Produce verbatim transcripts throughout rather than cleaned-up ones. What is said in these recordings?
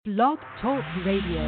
Blog Talk Radio.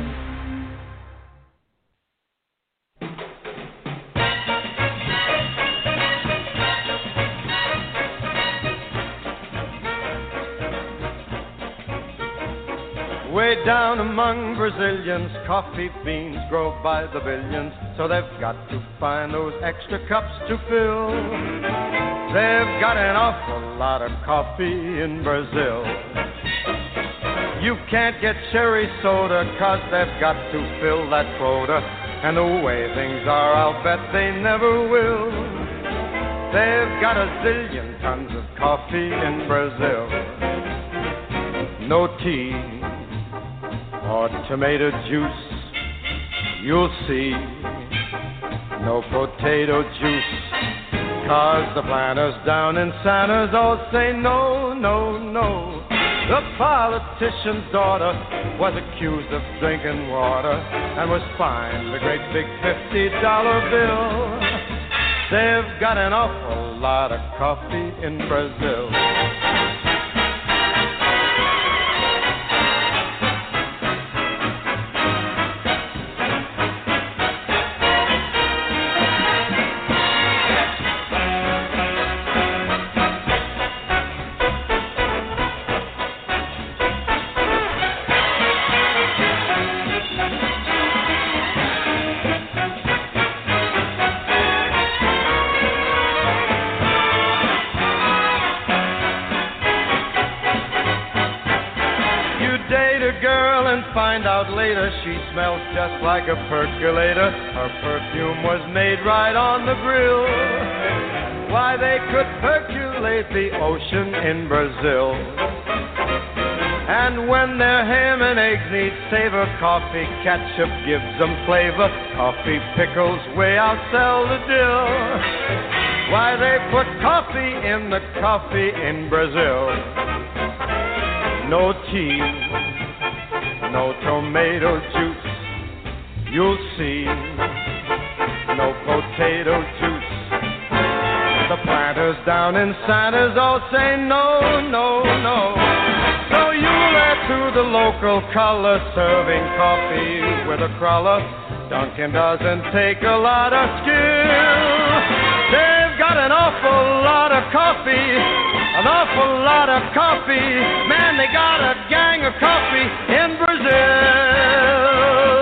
Way down among Brazilians, coffee beans grow by the billions, so they've got to find those extra cups to fill. They've got an awful lot of coffee in Brazil. You can't get cherry soda, cause they've got to fill that quota, and the way things are, I'll bet they never will. They've got a zillion tons of coffee in Brazil. No tea or tomato juice, you'll see. No potato juice, cause the planters down in Santa's all say no, no, no. The politician's daughter was accused of drinking water and was fined a great big fifty dollar bill. They've got an awful lot of coffee in Brazil. Find out later she smells just like a percolator. Her perfume was made right on the grill. Why, they could percolate the ocean in Brazil. And when their ham and eggs need savor, coffee ketchup gives them flavor. Coffee pickles way outsell the dill. Why, they put coffee in the coffee in Brazil. No tea, no tomato juice, you'll see. No potato juice. The planters down in Santa's all say no, no, no. So you'll add to the local color, serving coffee with a crawler. Dunkin' doesn't take a lot of skill. They've got an awful lot of coffee, an awful lot of coffee. Man, they got a gang of coffee in Brazil.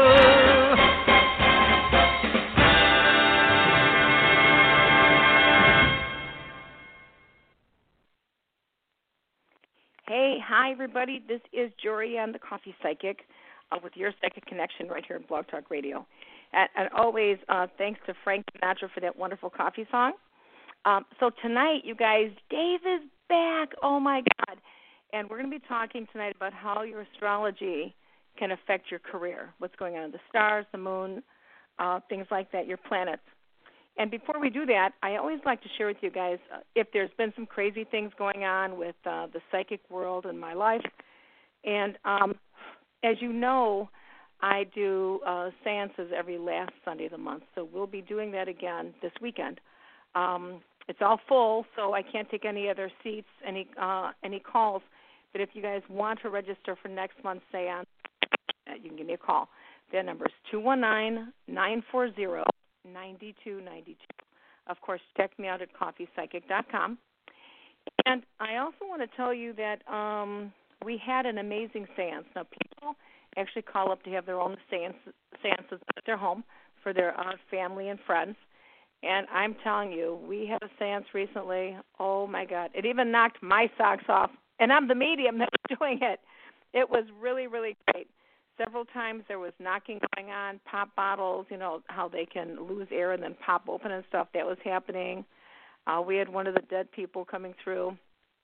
Hey, hi, everybody. This is Jorianne, the Coffee Psychic, uh, with your Psychic Connection right here in Blog Talk Radio. And, and always, uh, thanks to Frank Sinatra for that wonderful coffee song. Um, so tonight, you guys, Dave is back. Oh, my God. And we're going to be talking tonight about how your astrology can affect your career, what's going on in the stars, the moon, uh, things like that, your planets. And before we do that, I always like to share with you guys uh, if there's been some crazy things going on with uh, the psychic world in my life. And um, as you know, I do uh, seances every last Sunday of the month, so we'll be doing that again this weekend. Um, it's all full, so I can't take any other seats, any uh, any calls. But if you guys want to register for next month's seance, you can give me a call. Their number is two one nine, nine four zero, nine two nine two. Of course, check me out at coffee psychic dot com. And I also want to tell you that um, we had an amazing seance. Now, people actually call up to have their own seance, seances at their home for their uh, family and friends. And I'm telling you, we had a seance recently. Oh, my God. It even knocked my socks off. And I'm the medium that was doing it. It was really, really great. Several times there was knocking going on, pop bottles, you know, how they can lose air and then pop open and stuff. That was happening. Uh, we had one of the dead people coming through,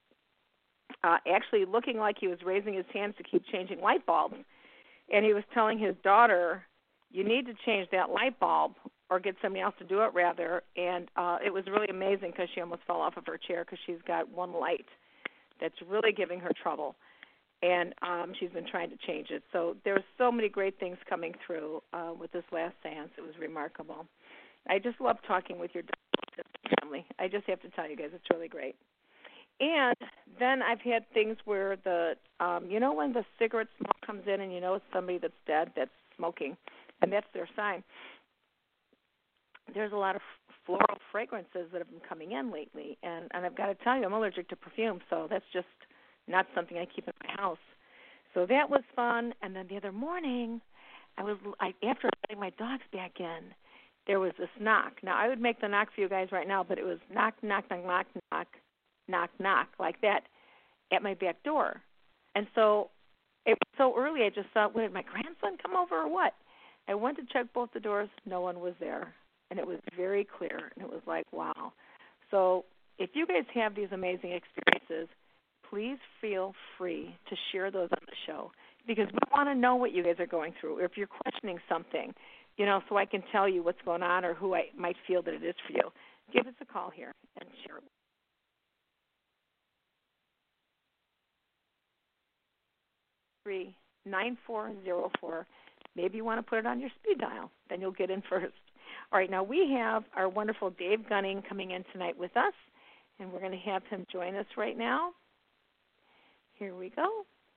uh, actually looking like he was raising his hands to keep changing light bulbs. And he was telling his daughter, you need to change that light bulb or get somebody else to do it, rather. And uh, it was really amazing because she almost fell off of her chair because she's got one light that's really giving her trouble. And um, she's been trying to change it. So there's so many great things coming through uh, with this last seance. It was remarkable. I just love talking with your family. I just have to tell you guys, it's really great. And then I've had things where the, um, you know, when the cigarette smoke comes in and you know it's somebody that's dead that's smoking, and that's their sign. There's a lot of floral fragrances that have been coming in lately, and, and I've got to tell you, I'm allergic to perfume, so that's just not something I keep in my house. So that was fun. And then the other morning, I was I, after letting my dogs back in, there was this knock. Now, I would make the knock for you guys right now, but it was knock, knock, knock, knock, knock, knock, knock, like that at my back door. And so it was so early, I just thought, did my grandson come over or what? I went to check both the doors. No one was there. And it was very clear, and it was like, wow. So if you guys have these amazing experiences, please feel free to share those on the show, because we want to know what you guys are going through, or if you're questioning something, you know, so I can tell you what's going on or who I might feel that it is for you. Give us a call here and share it. three nine four zero four. Maybe you want to put it on your speed dial. Then you'll get in first. All right, now we have our wonderful Dave Gunning coming in tonight with us, and we're going to have him join us right now. Here we go.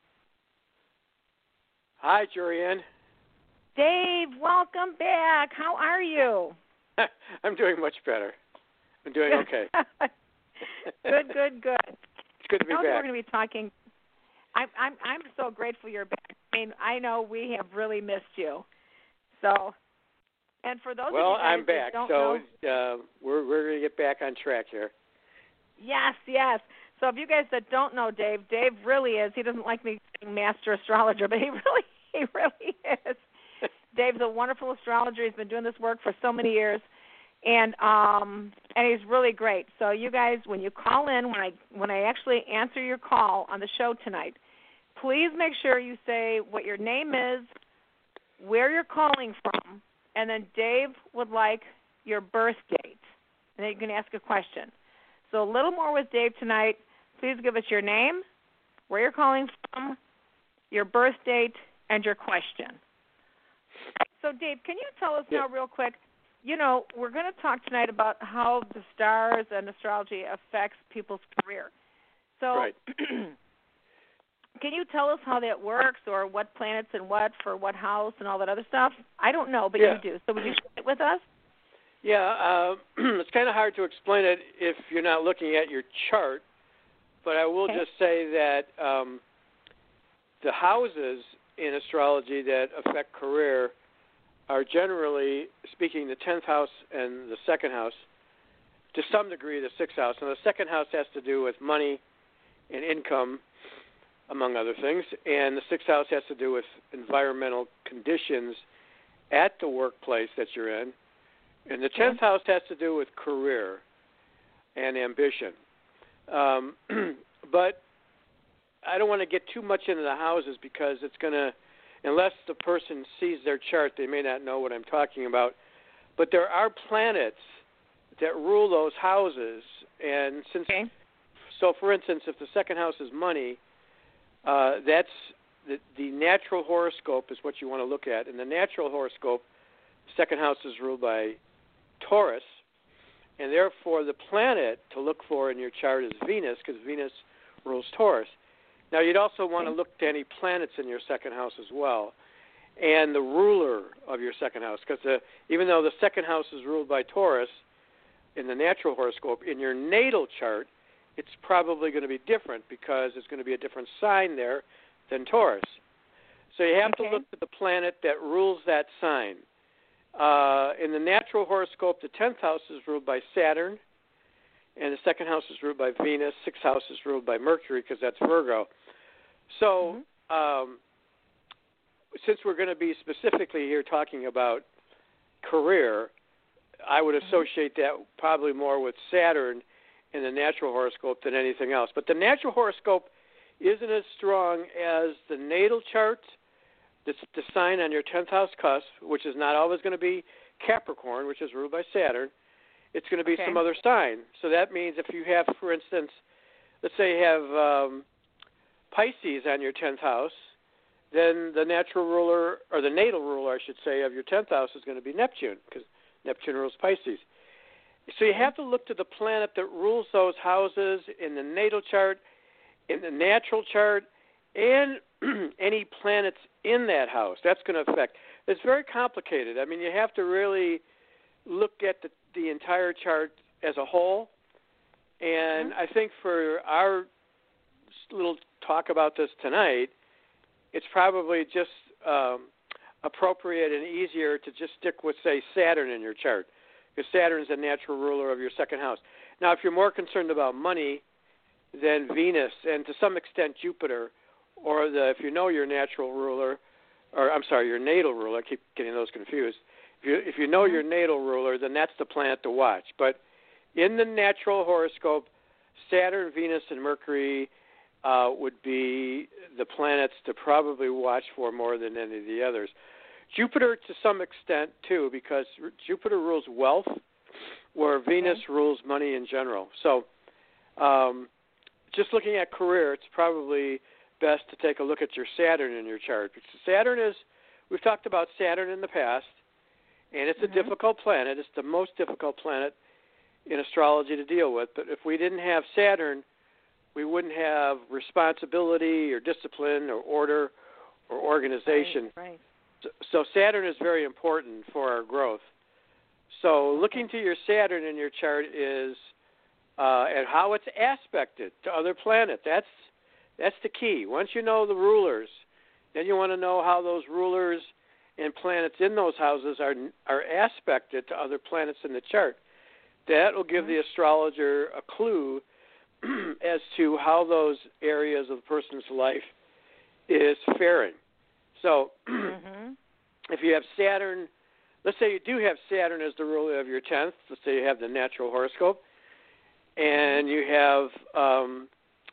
Hi, Jorianne. Dave, welcome back. How are you? I'm doing much better. I'm doing okay. Good, good, good. It's good to be I know back. We're going to be talking. I'm, I'm, I'm so grateful you're back. I mean, I know we have really missed you. So, and for those well, of you guys I'm back, that don't so know, uh, we're we're going to get back on track here. Yes, yes. So if you guys that don't know Dave, Dave really is. He doesn't like me saying master astrologer, but he really, he really is. Dave's a wonderful astrologer. He's been doing this work for so many years, and um, and he's really great. So you guys, when you call in, when I when I actually answer your call on the show tonight, please make sure you say what your name is, where you're calling from, and then Dave would like your birth date, and then you can ask a question. So a little more with Dave tonight. Please give us your name, where you're calling from, your birth date, and your question. So, Dave, can you tell us yeah. now real quick, you know, we're going to talk tonight about how the stars and astrology affects people's career. So right. Can you tell us how that works, or what planets and what for what house and all that other stuff? I don't know, but yeah. you do. So would you share it with us? Yeah, uh, it's kind of hard to explain it if you're not looking at your chart, but I will okay. just say that um, the houses in astrology that affect career are generally speaking the tenth house and the second house, to some degree the sixth house. And the second house has to do with money and income, among other things, and the sixth house has to do with environmental conditions at the workplace that you're in. And the tenth okay. house has to do with career and ambition. Um, but I don't want to get too much into the houses because it's going to, unless the person sees their chart, they may not know what I'm talking about. But there are planets that rule those houses. And since, okay. so for instance, if the second house is money, uh, that's the, the natural horoscope is what you want to look at. In the natural horoscope, the second house is ruled by Taurus, and therefore the planet to look for in your chart is Venus, because Venus rules Taurus. Now, you'd also want to look to any planets in your second house as well, and the ruler of your second house, because even though the second house is ruled by Taurus in the natural horoscope, in your natal chart, it's probably going to be different because there's going to be a different sign there than Taurus. So you have okay. to look at the planet that rules that sign. Uh, in the natural horoscope, the tenth house is ruled by Saturn, and the second house is ruled by Venus. Sixth house is ruled by Mercury because that's Virgo. So mm-hmm. um, since we're going to be specifically here talking about career, I would associate that probably more with Saturn in the natural horoscope than anything else. But the natural horoscope isn't as strong as the natal chart, the, the sign on your tenth house cusp, which is not always going to be Capricorn, which is ruled by Saturn. It's going to be okay. some other sign. So that means if you have, for instance, let's say you have um, Pisces on your tenth house, then the natural ruler, or the natal ruler, I should say, of your tenth house is going to be Neptune, because Neptune rules Pisces. So you have to look to the planet that rules those houses in the natal chart, in the natural chart, and any planets in that house. That's going to affect. It's very complicated. I mean, you have to really look at the, the entire chart as a whole. And mm-hmm. I think for our little talk about this tonight, it's probably just um, appropriate and easier to just stick with, say, Saturn in your chart, because Saturn's a natural ruler of your second house. Now, if you're more concerned about money, then Venus, and to some extent Jupiter, or the if you know your natural ruler, or I'm sorry, your natal ruler, I keep getting those confused. If you if you know your natal ruler, then that's the planet to watch. But in the natural horoscope, Saturn, Venus, and Mercury uh, would be the planets to probably watch for more than any of the others. Jupiter to some extent too, because Jupiter rules wealth, where Venus okay. rules money in general. So um, just looking at career, it's probably best to take a look at your Saturn in your chart. Because Saturn is, we've talked about Saturn in the past, and it's mm-hmm. a difficult planet. It's the most difficult planet in astrology to deal with. But if we didn't have Saturn, we wouldn't have responsibility or discipline or order or organization. Right, right. So, so Saturn is very important for our growth. So looking to your Saturn in your chart is uh, and how it's aspected to other planets. That's that's the key. Once you know the rulers, then you want to know how those rulers and planets in those houses are are aspected to other planets in the chart. That will give mm-hmm. the astrologer a clue as to how those areas of the person's life is faring. So mm-hmm. if you have Saturn, let's say you do have Saturn as the ruler of your tenth, let's say you have the natural horoscope, and you have um,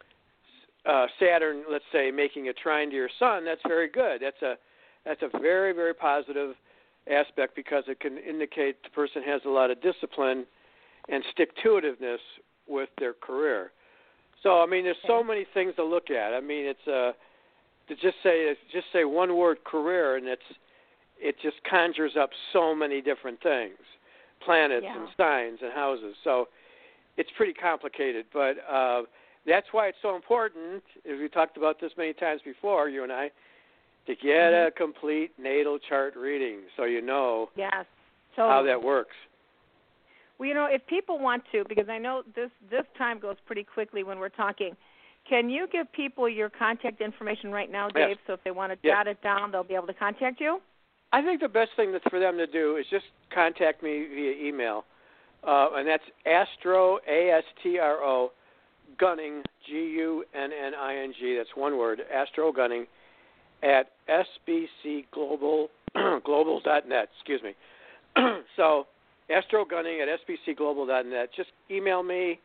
uh, Saturn, let's say, making a trine to your sun, that's very good. That's a that's a very, very positive aspect because it can indicate the person has a lot of discipline and stick-to-itiveness with their career. So, I mean, there's so many things to look at. I mean, it's a, to just say just say one word career, and it's it just conjures up so many different things, planets yeah. and signs and houses. So it's pretty complicated, but uh, that's why it's so important, as we talked about this many times before, you and I, to get mm-hmm. a complete natal chart reading so you know yes. so, how that works. Well, you know, if people want to, because I know this, this time goes pretty quickly when we're talking, can you give people your contact information right now, Dave, yes. so if they want to yes. jot it down, they'll be able to contact you? I think the best thing that's for them to do is just contact me via email, uh, and that's Astro, A S T R O, Gunning, G U N N I N G, that's one word, Astro Gunning, at S B C global global dot net, excuse me. So, Astro Gunning at S B C global dot net. Just email me.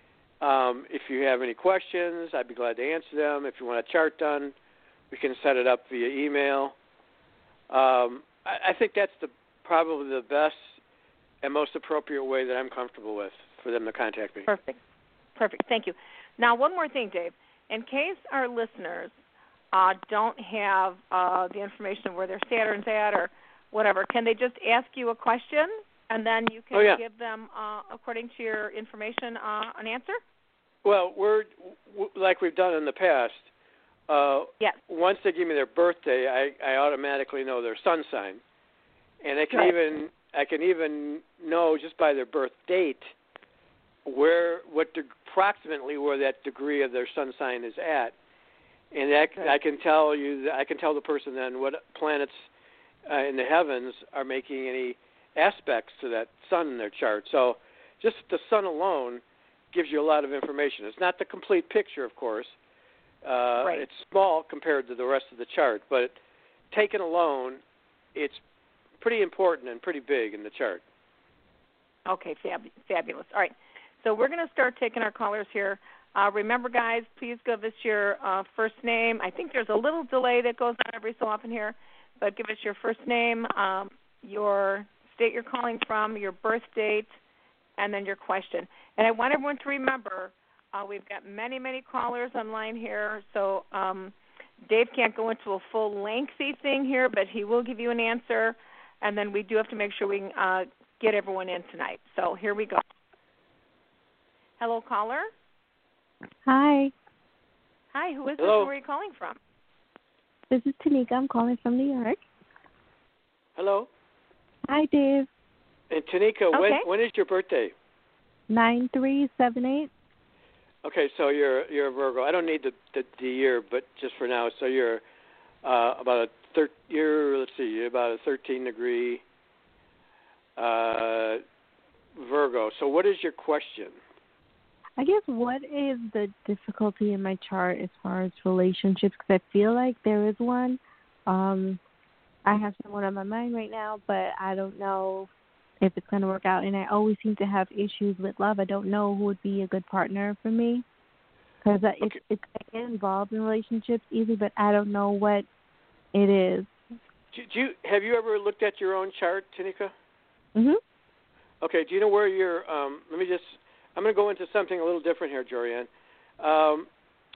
Um, if you have any questions, I'd be glad to answer them. If you want a chart done, we can set it up via email. Um, I, I think that's the probably the best and most appropriate way that I'm comfortable with for them to contact me. Perfect. Perfect. Thank you. Now, one more thing, Dave. In case our listeners uh, don't have uh, the information of where their Saturn's at or whatever, can they just ask you a question and then you can oh, yeah. give them, uh, according to your information, uh, an answer? Well, we're w- like we've done in the past. Uh, yes. Once they give me their birthday, I, I automatically know their sun sign, and I can right. even I can even know just by their birth date where what de- approximately where that degree of their sun sign is at, and that, right. I can tell you I can tell the person then what planets uh, in the heavens are making any aspects to that sun in their chart. So just the sun alone gives you a lot of information. It's not the complete picture, of course. Uh, right. It's small compared to the rest of the chart, but taken alone, it's pretty important and pretty big in the chart. Okay, fab- fabulous. All right, so we're going to start taking our callers here. Uh, remember, guys, please give us your uh, first name. I think there's a little delay that goes on every so often here, but give us your first name, um, your state you're calling from, your birth date, and then your question. And I want everyone to remember uh, we've got many, many callers online here, so um, Dave can't go into a full lengthy thing here, but he will give you an answer, and then we do have to make sure we can uh, get everyone in tonight. So here we go. Hello, caller. Hi, Hi, who is this Hello. and where are you calling from? this is Tanika. I'm calling from New York. Hello. Hi, Dave. And Tanika, when Okay. when is your birthday? Nine three seven eight. Okay, so you're you're a Virgo. I don't need the the, the year, but just for now, so you're uh, about a thir- you're let's see, you're about a thirteen degree uh, Virgo. So what is your question? I guess what is the difficulty in my chart as far as relationships? Because I feel like there is one. Um, I have someone on my mind right now, but I don't know if it's going to work out. And I always seem to have issues with love. I don't know who would be a good partner for me. Because Okay. it's, it's, I get involved in relationships easy, but I don't know what it is. Do, do you have you ever looked at your own chart, Tanika? Mhm. Okay. Do you know where you're? Um, let me just. I'm going to go into something a little different here, Jorianne. Um,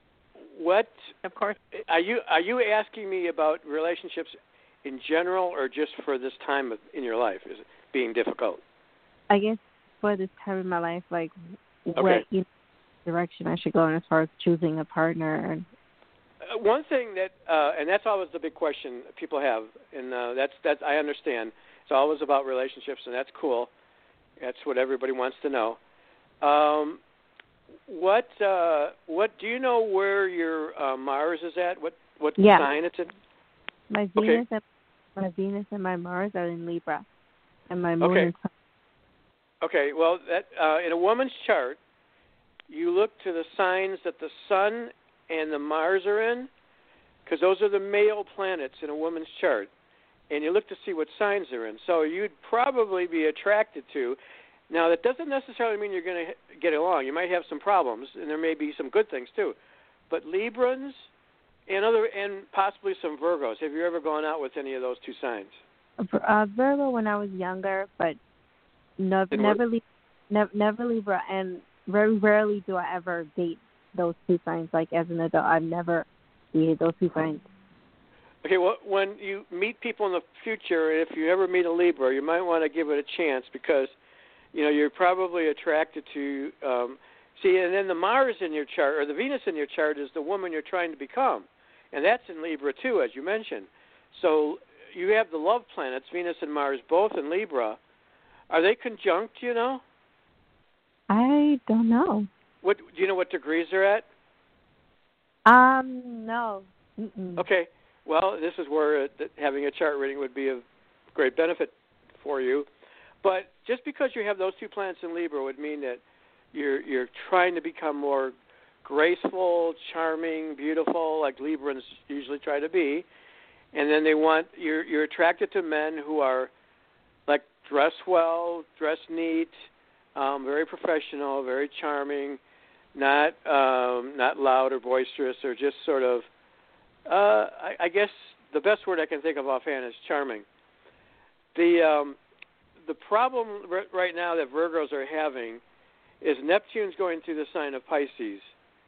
what Of course. are you are you asking me about relationships in general, or just for this time of, in your life? Is it being difficult? I guess for this time in my life, like Okay. what you know, direction I should go in as far as choosing a partner. Uh, one thing that, uh, and that's always the big question people have, and uh, that's that I understand. It's always about relationships, and that's cool. That's what everybody wants to know. Um, what uh, what do you know where your uh, Mars is at? What what Yeah. sign it's in? My Okay. Venus and my Venus and my Mars are in Libra, and my Moon Okay. is. Okay. Well, that uh, in a woman's chart, you look to the signs that the Sun and the Mars are in, because those are the male planets in a woman's chart, and you look to see what signs they're in. So you'd probably be attracted to. Now, that doesn't necessarily mean you're going to get along. You might have some problems, and there may be some good things too. But Librans and other, and possibly some Virgos. Have you ever gone out with any of those two signs? Uh, Virgo when I was younger, but no, Didn't never work? Libra, never, never Libra, and very rarely do I ever date those two signs. Like as an adult, I've never dated those two signs. Okay, well, when you meet people in the future, if you ever meet a Libra, you might want to give it a chance because, you know, you're probably attracted to, um, see, and then the Mars in your chart, or the Venus in your chart is the woman you're trying to become. And that's in Libra, too, as you mentioned. So you have the love planets, Venus and Mars, both in Libra. Are they conjunct, you know? I don't know. What do you know what degrees they're at? Um, no. Mm-mm. Okay. Well, this is where uh, having a chart reading would be of great benefit for you. But just because you have those two planets in Libra would mean that you're you're trying to become more graceful, charming, beautiful, like Librans usually try to be. And then they want you're you're attracted to men who are like dress well, dress neat, um, very professional, very charming, not um, not loud or boisterous, or just sort of. Uh, I, I guess the best word I can think of offhand is charming. The um, the problem r- right now that Virgos are having is Neptune's going through the sign of Pisces,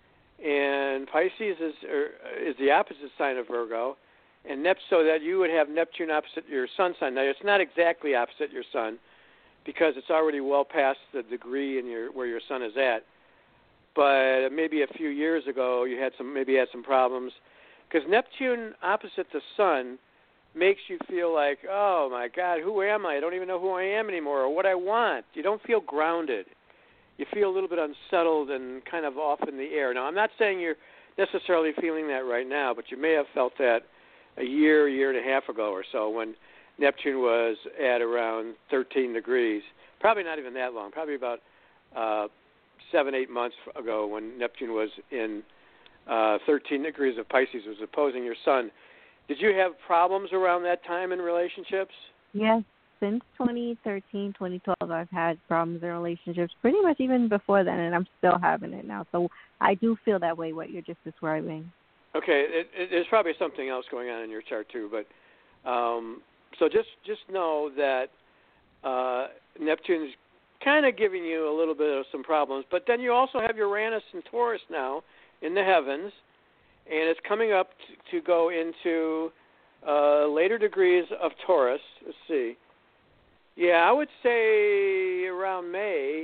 and Pisces is er, is the opposite sign of Virgo, and Nep- so that you would have Neptune opposite your sun sign. Now it's not exactly opposite your sun because it's already well past the degree in your where your sun is at, but maybe a few years ago you had some maybe had some problems. Because Neptune opposite the sun makes you feel like, oh, my God, who am I? I don't even know who I am anymore or what I want. You don't feel grounded. You feel a little bit unsettled and kind of off in the air. Now, I'm not saying you're necessarily feeling that right now, but you may have felt that a year, year and a half ago or so when Neptune was at around thirteen degrees. Probably not even that long. Probably about uh, seven, eight months ago when Neptune was in Uh, thirteen degrees of Pisces, was opposing your sun. Did you have problems around that time in relationships? Yes, since twenty thirteen, twenty twelve, I've had problems in relationships pretty much even before then, and I'm still having it now. So I do feel that way, what you're just describing. Okay, it, it, there's probably something else going on in your chart too, but um, so just just know that uh, Neptune's kind of giving you a little bit of some problems, but then you also have Uranus and Taurus now in the heavens, and it's coming up to, to go into uh, later degrees of Taurus. Let's see. Yeah, I would say around May.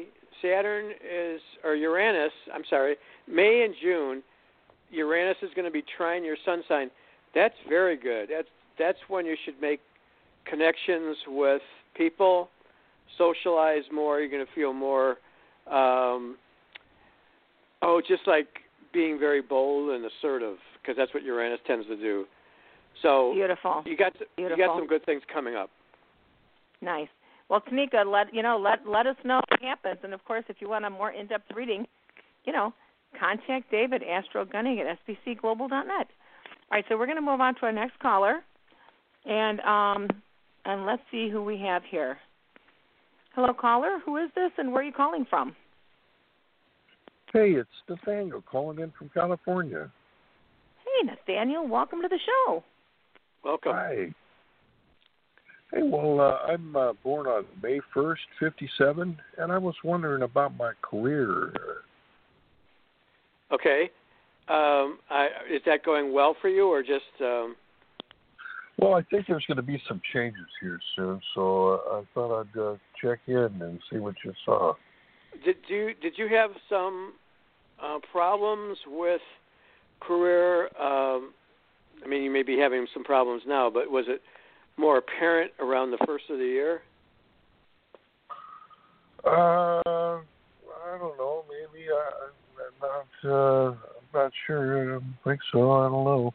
Saturn is, or Uranus, I'm sorry, May and June, Uranus is going to be trine your sun sign. That's very good. That's that's when you should make connections with people, socialize more. You're going to feel more, um, oh, just like being very bold and assertive, because that's what Uranus tends to do. So beautiful. You got beautiful. you got some good things coming up. Nice. Well, Tamika, let you know, let let us know what happens, and of course, if you want a more in-depth reading, you know, contact Dave at Astro Gunning at S B C global dot net. All right, so we're going to move on to our next caller, and um, and let's see who we have here. Hello, caller. Who is this, and where are you calling from? Hey, it's Nathaniel calling in from California. Hey, Nathaniel. Welcome to the show. Welcome. Hi. Hey, well, uh, I'm uh, born on May first, fifty-seven, and I was wondering about my career. Okay. Um, I, is that going well for you, or just... Um... Well, I think there's going to be some changes here soon, so uh, I thought I'd uh, check in and see what you saw. Did you did you have some uh, problems with career? Um, I mean, you may be having some problems now, but was it more apparent around the first of the year? Uh, I don't know. Maybe I, I'm not. Uh, I'm not sure. I don't think so. I don't know.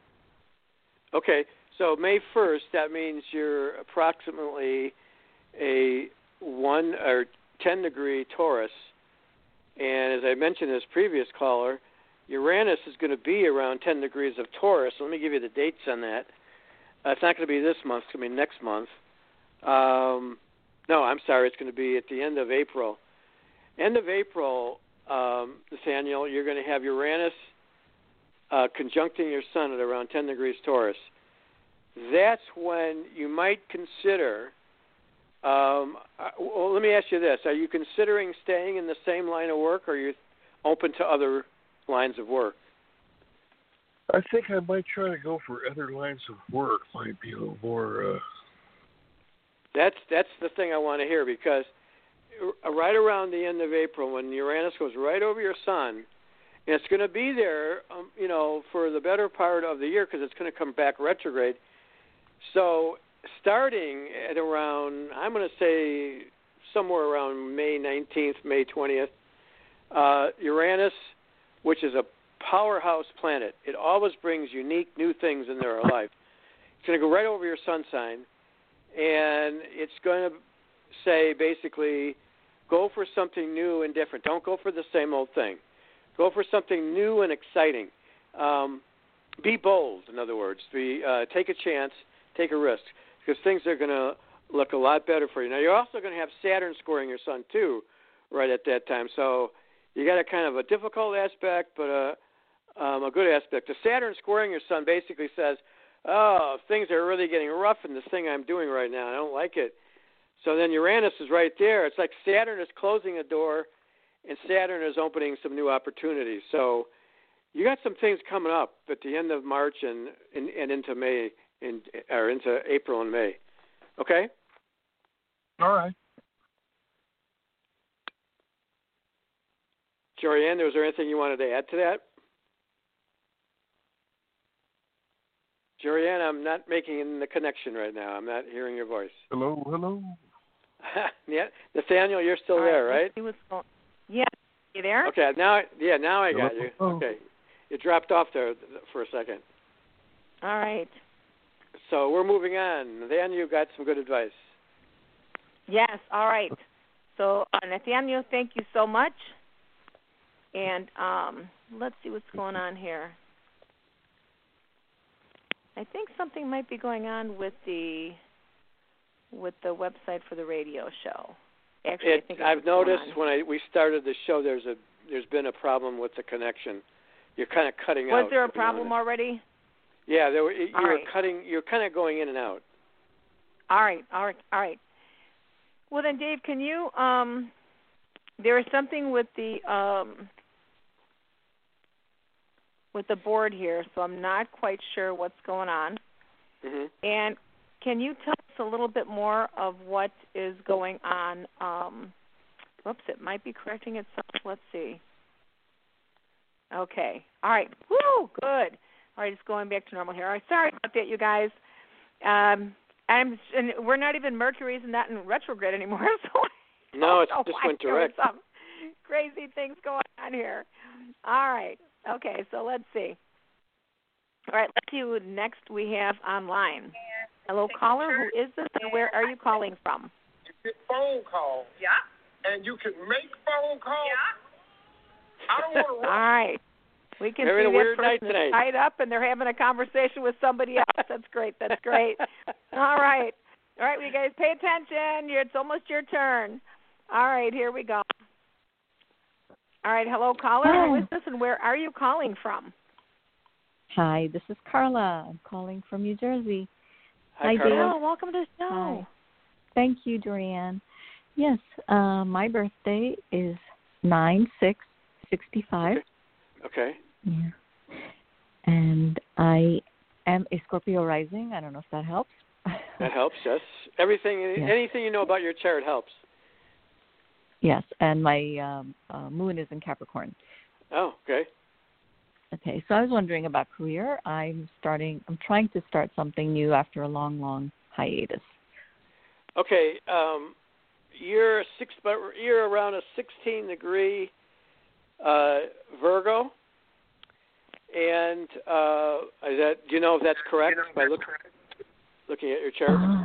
Okay, so May first. That means you're approximately a one or ten degree Taurus, and as I mentioned in this previous caller, Uranus is going to be around ten degrees of Taurus. Let me give you the dates on that. Uh, it's not going to be this month. It's going to be next month. Um, no, I'm sorry. It's going to be at the end of April. End of April, um, Nathaniel, you're going to have Uranus uh, conjuncting your sun at around ten degrees Taurus. That's when you might consider, um, uh, well, let me ask you this. Are you considering staying in the same line of work, or are you open to other lines of work? I think I might try to go for other lines of work. Might be a little more. Uh... That's that's the thing I want to hear, because right around the end of April, when Uranus goes right over your sun, and it's going to be there, um, you know, for the better part of the year, because it's going to come back retrograde. So starting at around, I'm going to say somewhere around May nineteenth, May twentieth, uh, Uranus, which is a powerhouse planet. It always brings unique new things into our life. It's going to go right over your sun sign, and it's going to say basically, go for something new and different. Don't go for the same old thing. Go for something new and exciting. Um, be bold, in other words. Be, uh, take a chance, take a risk, because things are going to look a lot better for you. Now, you're also going to have Saturn scoring your sun, too, right at that time. So you got a kind of a difficult aspect, but a, um, a good aspect. The Saturn squaring your sun basically says, oh, things are really getting rough in this thing I'm doing right now. I don't like it. So then Uranus is right there. It's like Saturn is closing a door, and Saturn is opening some new opportunities. So you got some things coming up at the end of March and and, and into May, and, or into April and May. Okay? All right. Jorianne, was there anything you wanted to add to that? Jorianne, I'm not making the connection right now. I'm not hearing your voice. Hello, hello. Yeah, Nathaniel, you're still All there, right? right? He was going, yeah, you there? Okay, now, yeah, now I got Hello? you. Okay, you dropped off there for a second. All right. So we're moving on. Nathaniel, you got some good advice. Yes, all right. So, uh, Nathaniel, thank you so much. And um, let's see what's going on here. I think something might be going on with the with the website for the radio show. Actually, It, I think I've it's going noticed on. when I we started the show, there's a there's been a problem with the connection. You're kind of cutting Was out. there a to be problem honest. already? Yeah, there were, you All were right. cutting. You're kind of going in and out. All right, all right, all right. Well then, Dave, can you? Um, there is something with the um, with the board here, so I'm not quite sure what's going on. Mm-hmm. And can you tell us a little bit more of what is going on um, Whoops, it might be correcting itself. Let's see. Okay. All right. Woo, good. All right, it's going back to normal here. All right, sorry about that, you guys. Um, I'm, and we're not even Mercury's not in retrograde anymore, so I no, it's don't just know went why there was direct. some crazy things going on here. All right. Okay, so let's see. All right, let's see who next we have online. Hello, caller. Who is this, and where are you calling from? You get phone calls. Yeah. And you can make phone calls. Yeah. I don't want to. All right. We can They're see in a that weird person night is tonight. tied up, and they're having a conversation with somebody else. That's great. That's great. All right. All right, you guys, pay attention. You're, it's almost your turn. All right, here we go. All right, hello, caller. Hi. Who is this, and where are you calling from? Hi, this is Carla. I'm calling from New Jersey. Hi, Hi, Carla. Dave. Oh, welcome to the show. Hi. Thank you, Dorianne. Yes, uh, my birthday is nine six sixty-five. Okay. okay. Yeah. And I am a Scorpio rising. I don't know if that helps. That helps, yes. Everything, Yes. anything you know about your chart helps. Yes, and my um, uh, moon is in Capricorn. Oh, okay. Okay, so I was wondering about career. I'm starting, I'm trying to start something new after a long, long hiatus. Okay, um, you're a six, but you're around a sixteen degree uh, Virgo, and uh, is that, do you know if that's correct by look, looking at your chart? Uh,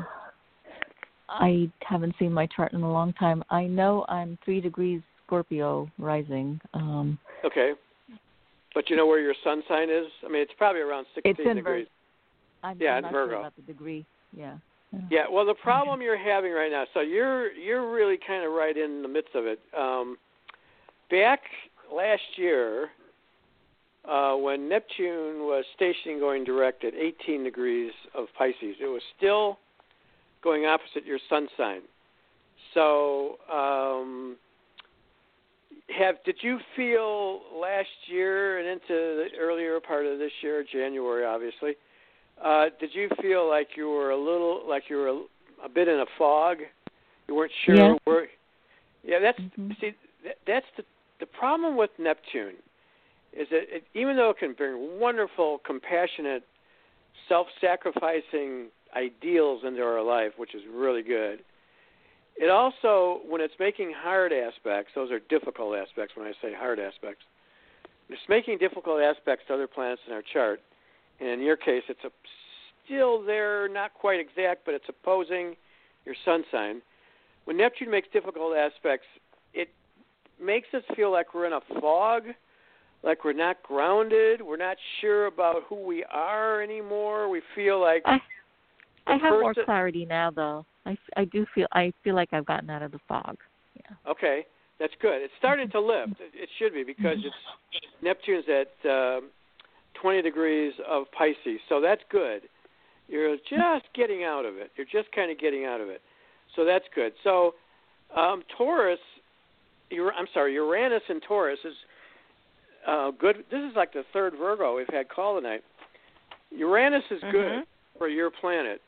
I haven't seen my chart in a long time. I know I'm three degrees Scorpio rising. Um, Okay, but you know where your sun sign is? I mean, it's probably around sixteen it's in degrees. Vir- I'm, Yeah, I'm in not Virgo. sure about the degree. Yeah. Yeah, well, the problem you're having right now, so you're you're really kind of right in the midst of it. Um, back last year, uh, when Neptune was stationing going direct at eighteen degrees of Pisces, it was still going opposite your sun sign. So, um, have did you feel last year and into the earlier part of this year, January, obviously? Uh, did you feel like you were a little, like you were a, a bit in a fog? You weren't sure Yeah. where. Yeah, that's Mm-hmm. see, that, that's the the problem with Neptune, is that it, even though it can bring wonderful, compassionate, self-sacrificing ideals into our life, which is really good, it also, when it's making hard aspects, those are difficult aspects. When I say hard aspects, it's making difficult aspects to other planets in our chart. And in your case, it's a, still there, not quite exact, but it's opposing your sun sign. When Neptune makes difficult aspects, it makes us feel like we're in a fog, like we're not grounded, we're not sure about who we are anymore. We feel like I, I have person, more clarity now, though. I, I do feel I feel like I've gotten out of the fog. Yeah. Okay, that's good. It's starting to lift. It, it should be, because it's Neptune's at uh, twenty degrees of Pisces, so that's good. You're just getting out of it. You're just kind of getting out of it, so that's good. So um, Taurus, Ur- I'm sorry, Uranus in Taurus is uh, good. This is like the third Virgo we've had call tonight. Uranus is Mm-hmm. good for your planet,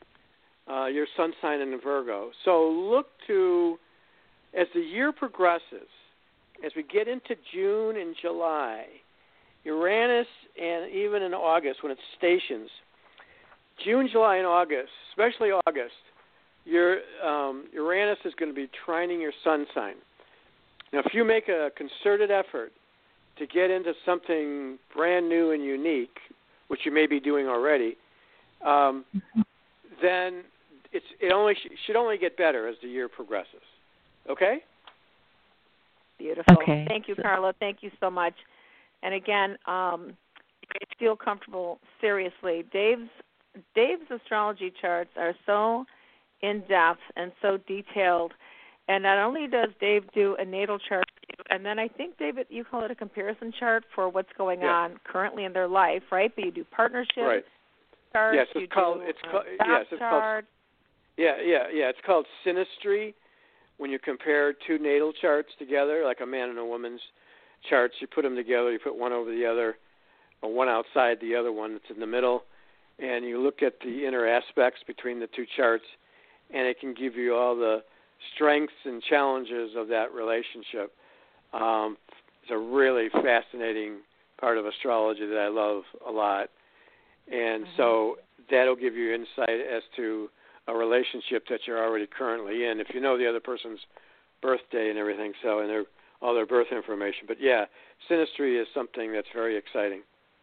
uh, your sun sign in Virgo. So look to, as the year progresses, as we get into June and July, Uranus, and even in August when it stations, June, July, and August, especially August, your um, Uranus is going to be trining your sun sign. Now, if you make a concerted effort to get into something brand new and unique, which you may be doing already, um, then it's it only sh- should only get better as the year progresses. Okay? Beautiful. Okay. Thank you, So- Carla. Thank you so much. And again, um, feel comfortable. Seriously, Dave's Dave's astrology charts are so in depth and so detailed. And not only does Dave do a natal chart, and then I think, David, you call it a comparison chart for what's going Yeah. on currently in their life, right? But you do partnership Right. charts. Yes, you it's called. do, It's uh, called. job Yes, it's called. chart. Yeah, yeah, yeah. It's called synastry. When you compare two natal charts together, like a man and a woman's charts, you put them together. You put one over the other, or one outside the other one that's in the middle, and you look at the inner aspects between the two charts, and it can give you all the strengths and challenges of that relationship. Um, it's a really fascinating part of astrology that I love a lot. And mm-hmm. so that'll give you insight as to a relationship that you're already currently in, if you know the other person's birthday and everything, so and their all their birth information. But yeah, synastry is something that's very exciting.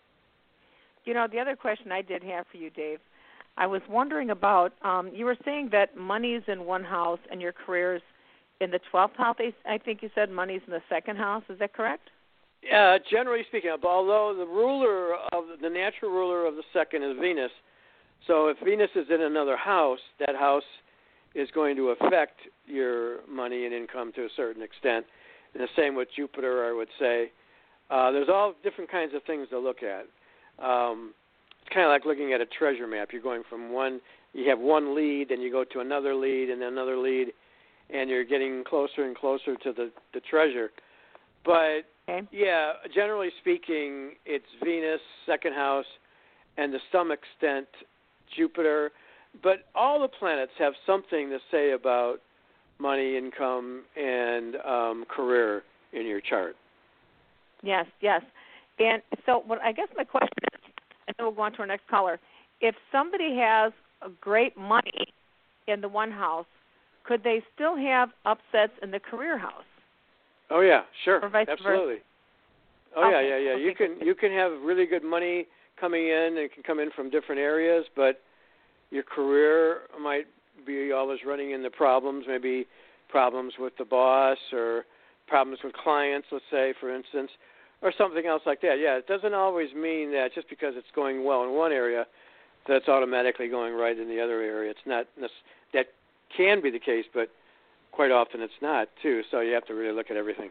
You know, the other question I did have for you, Dave, I was wondering about, um, you were saying that money's in one house and your career's in the twelfth house. I think you said money's in the second house. Is that correct? Yeah, generally speaking, although the ruler of the natural ruler of the second is Venus, so if Venus is in another house, that house is going to affect your money and income to a certain extent. And the same with Jupiter, I would say. Uh, there's all different kinds of things to look at. Um, it's kind of like looking at a treasure map. You're going from one, you have one lead, and you go to another lead, and another lead, and you're getting closer and closer to the, the treasure. But, okay. yeah, generally speaking, it's Venus, second house, and to some extent Jupiter. But all the planets have something to say about money, income, and um, career in your chart. Yes, yes. And so what I guess my question is, and then we'll go on to our next caller, if somebody has a great money in the one house, could they still have upsets in the career house? Oh, yeah, sure. Or vice Absolutely. versa? Oh, okay. yeah, yeah, yeah. Okay. You can you can have really good money coming in, and it can come in from different areas, but your career might be always running into problems, maybe problems with the boss or problems with clients, let's say, for instance, or something else like that. Yeah, it doesn't always mean that just because it's going well in one area, that's automatically going right in the other area. It's not that can be the case, but quite often it's not, too, so you have to really look at everything.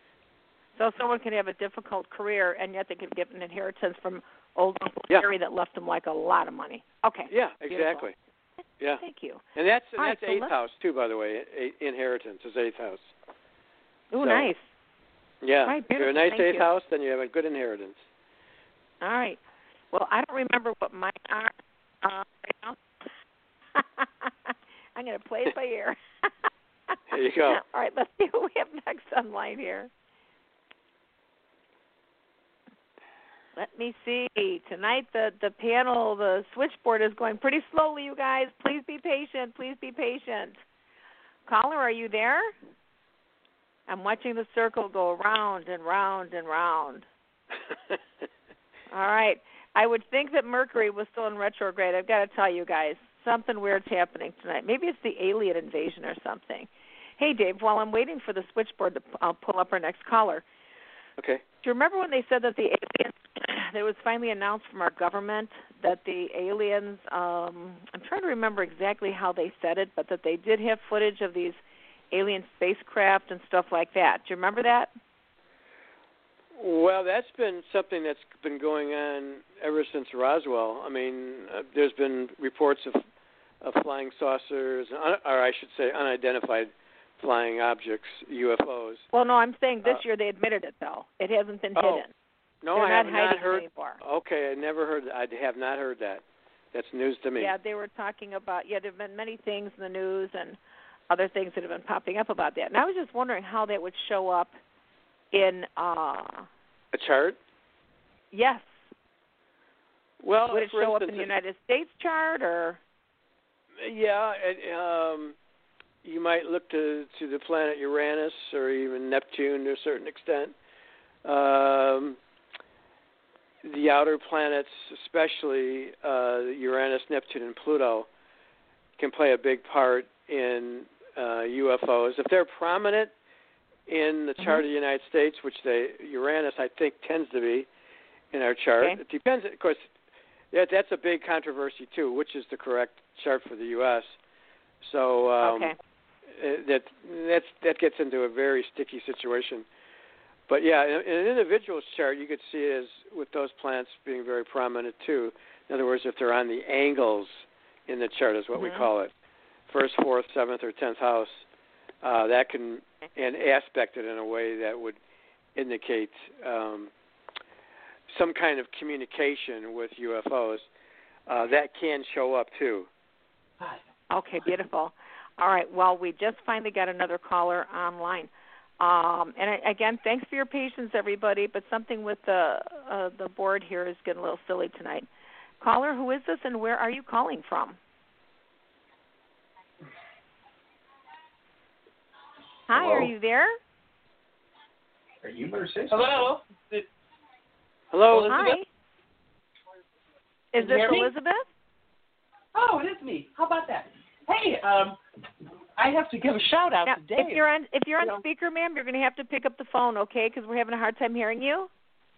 So someone can have a difficult career, and yet they can get an inheritance from old Uncle yeah. Jerry that left them like a lot of money. Okay. Yeah, exactly. Beautiful. Yeah. Thank you. And that's and All that's right, so eighth let's... house too, by the way. Inheritance is eighth house. Ooh, so, nice. Yeah. Right, if you're a nice Thank eighth you. house, then you have a good inheritance. All right. Well, I don't remember what mine are uh, right now. I'm going to play it by ear. There you go. All right, let's see who we have next online here. Let me see. Tonight the, the panel, the switchboard is going pretty slowly, you guys. Please be patient. Please be patient. Caller, are you there? I'm watching the circle go round and round and round. All right. I would think that Mercury was still in retrograde. I've got to tell you guys, something weird's happening tonight. Maybe it's the alien invasion or something. Hey, Dave, while I'm waiting for the switchboard to uh, pull up our next caller. Okay. Do you remember when they said that the aliens, that it was finally announced from our government that the aliens, um, I'm trying to remember exactly how they said it, but that they did have footage of these alien spacecraft and stuff like that. Do you remember that? Well, that's been something that's been going on ever since Roswell. I mean, uh, there's been reports of, of flying saucers, or I should say unidentified flying objects, U F Os. Well, no, I'm saying this uh, year they admitted it, though. It hasn't been oh, hidden. No, They're I not have hiding not heard. anymore. Okay, I never heard. I have not heard that. That's news to me. Yeah, they were talking about. Yeah, there have been many things in the news and other things that have been popping up about that. And I was just wondering how that would show up in uh, a chart. Yes. Well, would it for show instance, up in the United States chart or? Yeah, it, um, you might look to to the planet Uranus or even Neptune to a certain extent. Um, the outer planets, especially uh, Uranus, Neptune, and Pluto, can play a big part in uh, U F Os. If they're prominent in the chart mm-hmm. of the United States, which they Uranus, I think, tends to be in our chart. Okay. It depends, of course. That, that's a big controversy, too, which is the correct chart for the U S So um, okay. that that's, that gets into a very sticky situation. But, yeah, in, in an individual's chart, you could see it as with those planets being very prominent, too. In other words, if they're on the angles in the chart is what mm-hmm. we call it, first, fourth, seventh, or tenth house, uh, that can and aspect it in a way that would indicate um, some kind of communication with U F Os. Uh, that can show up, too. Okay, beautiful. All right. Well, we just finally got another caller online. Um, and I, again, thanks for your patience, everybody. But something with the uh, the board here is getting a little silly tonight. Caller, who is this, and where are you calling from? Hi, Hello? are you there? Are you Mercedes? Hello. Hello. Hi. Is Can you this hear me? Elizabeth? Oh, it is me. How about that? Hey, um, I have to give a shout out Now, to Dave. if you're on if you're on You know- speaker, ma'am, you're going to have to pick up the phone, okay? Because we're having a hard time hearing you.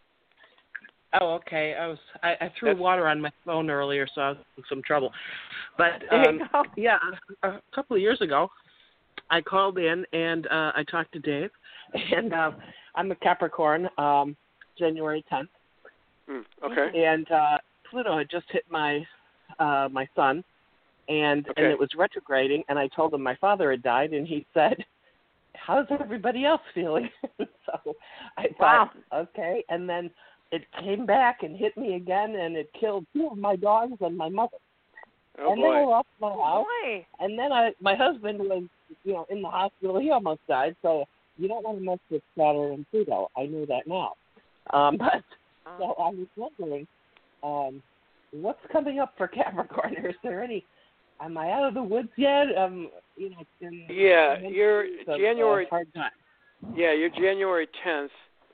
Oh, okay. I was I, I threw That's- water on my phone earlier, so I was in some trouble. But There um, you go. yeah, a, a couple of years ago, I called in and uh, I talked to Dave, and uh, I'm a Capricorn, um, January tenth, Mm, okay. and uh, Pluto had just hit my uh, my son, and Okay. and it was retrograding, and I told him my father had died, and he said, "How's everybody else feeling?" So I thought, Wow. okay, and then it came back and hit me again, and it killed two of my dogs and my mother. Oh and then I boy. lost my Oh, house, boy. and then I my husband was, you know, in the hospital. He almost died. So you don't want to mess with Saturn and Pluto. I knew that now. Um, but so I was wondering, um, what's coming up for Capricorn? Is there any? Am I out of the woods yet? Um, you know, in, Yeah, in you're of, uh, January. hard time. Yeah, you're January tenth.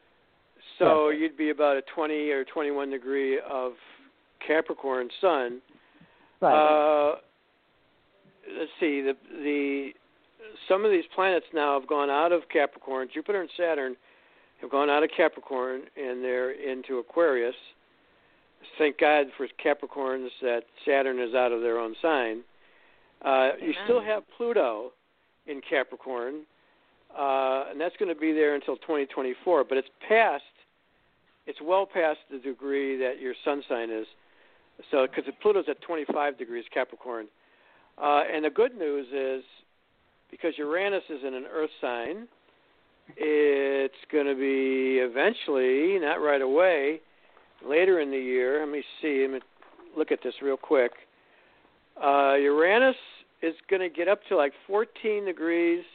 So you'd be about a twenty or twenty-one degree of Capricorn sun. Right. Uh, let's see. The the some of these planets now have gone out of Capricorn. Jupiter and Saturn have gone out of Capricorn and they're into Aquarius. Thank God for Capricorns that Saturn is out of their own sign. Uh, you still have Pluto in Capricorn, uh, and that's going to be there until twenty twenty-four. But it's past. It's well past the degree that your sun sign is. So, because Pluto's at twenty-five degrees Capricorn. Uh, and the good news is, because Uranus is in an Earth sign, it's going to be eventually, not right away, later in the year. Let me see. Let me look at this real quick. Uh, Uranus is going to get up to like fourteen degrees